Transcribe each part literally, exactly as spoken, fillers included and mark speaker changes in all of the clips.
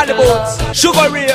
Speaker 1: Cali Boots, Sugar Ray.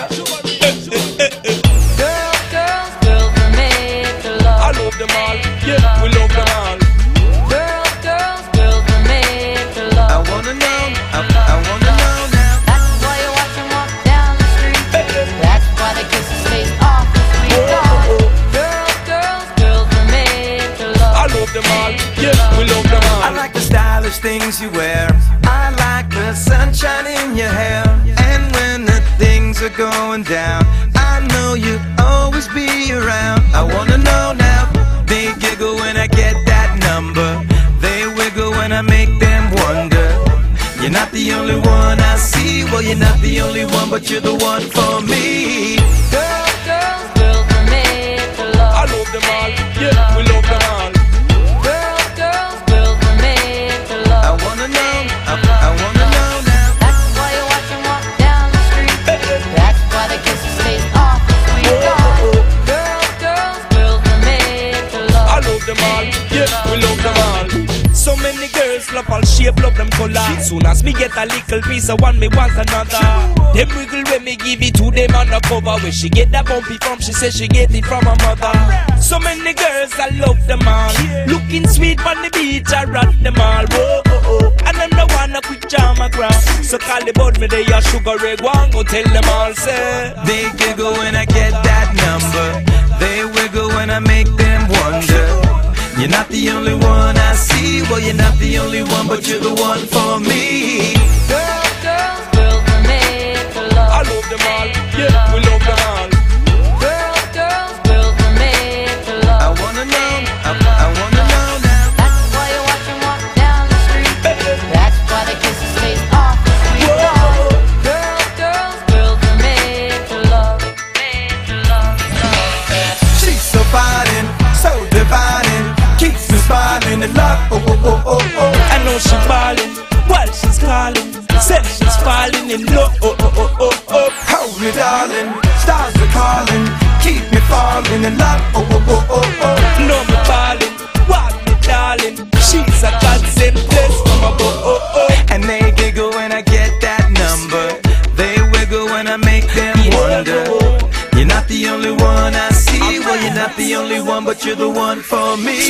Speaker 2: Girls, girls, girls were made to love.
Speaker 1: I love them all, yeah, we love them all.
Speaker 2: Girls, girls, girls were made to love.
Speaker 3: I wanna know, I, I wanna know now.
Speaker 2: That's why you watch them walk down the street. That's why they kiss his face off the sweet dog. Girls, girls, girls were made to love.
Speaker 1: I love them all, yeah, we love them all.
Speaker 3: I like the stylish things you wear. I like the sunshine in your hair. And when the things are going down, I know you'll always be around. I wanna know now. They giggle when I get that number. They wiggle when I make them wonder. You're not the only one I see. Well, you're not the only one, but you're the one for me.
Speaker 2: Girls, girls, girls were made to love.
Speaker 1: I love them all, yeah, we love them all.
Speaker 2: Girls, girls, girls were made to love.
Speaker 3: I wanna know, I, I wanna know now.
Speaker 2: That's why you watch him walk down the street. That's why they kiss his face off the sweet dog. Girls, girls, girls were made to love.
Speaker 1: I love them all, yeah, we love them all. So many girls love all shape, love them color. Soon as me get a little piece of one, me want another. Them wiggle when me give it to them undercover. Where she get that bumpy from, she says she get it from her mother. So many girls, I love them all. Looking sweet on the beach, I rock them all. Whoa, oh, oh. And I'm the one that quick jam a ground. So call the bud me, they are Sugar Ray. Go and go tell them all, say.
Speaker 3: They giggle when I get that number. They wiggle when I make them wonder. You're not the only one I see. Well, you're not the only one, but you're the one for me.
Speaker 2: Girls, girls, girls were made to love.
Speaker 1: I love them all, yeah, we love them all.
Speaker 2: Girls, girls, girls were made to love.
Speaker 3: I wanna know, I, I wanna know now.
Speaker 2: That's why you watch him walk down the street. That's why they kiss his face off the sweet dog. Girls, girls, girls were made to love. Made to love, love.
Speaker 3: She's so fine, so divine, keeps me smiling and love. Oh, oh, oh, oh, oh.
Speaker 1: I know she's falling while she's calling. Said she's falling in love. Oh, oh, oh, oh, oh.
Speaker 3: Hold me, darling, stars are calling, keep me falling in love. Oh, oh, oh, oh, oh.
Speaker 1: No me falling, walk me darling. She's a godsend blessed from above. Oh, oh.
Speaker 3: And they giggle when I get that number. They wiggle when I make them wonder. You're not the only one I see. Well, you're not the only one, but you're the one for me.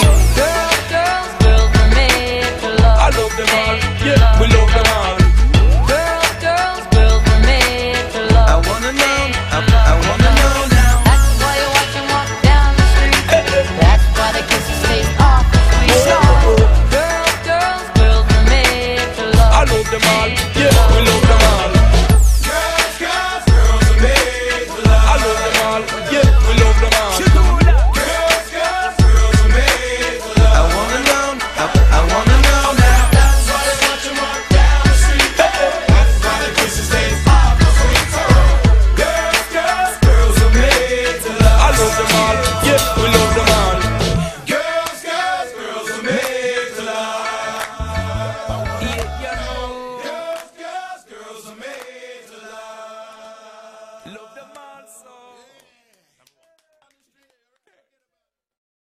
Speaker 2: Girls, girls, girls were made to love.
Speaker 1: I love them all, yeah, we love them all.
Speaker 2: Girls, girls, girls were made to
Speaker 3: I
Speaker 2: love.
Speaker 3: wanna know, I, I wanna know now.
Speaker 2: That's why you watch him walk down the street. That's why they kiss his face off the sweet dog. Girls, girls, girls were made to love.
Speaker 1: I love them all, yeah, we love them all.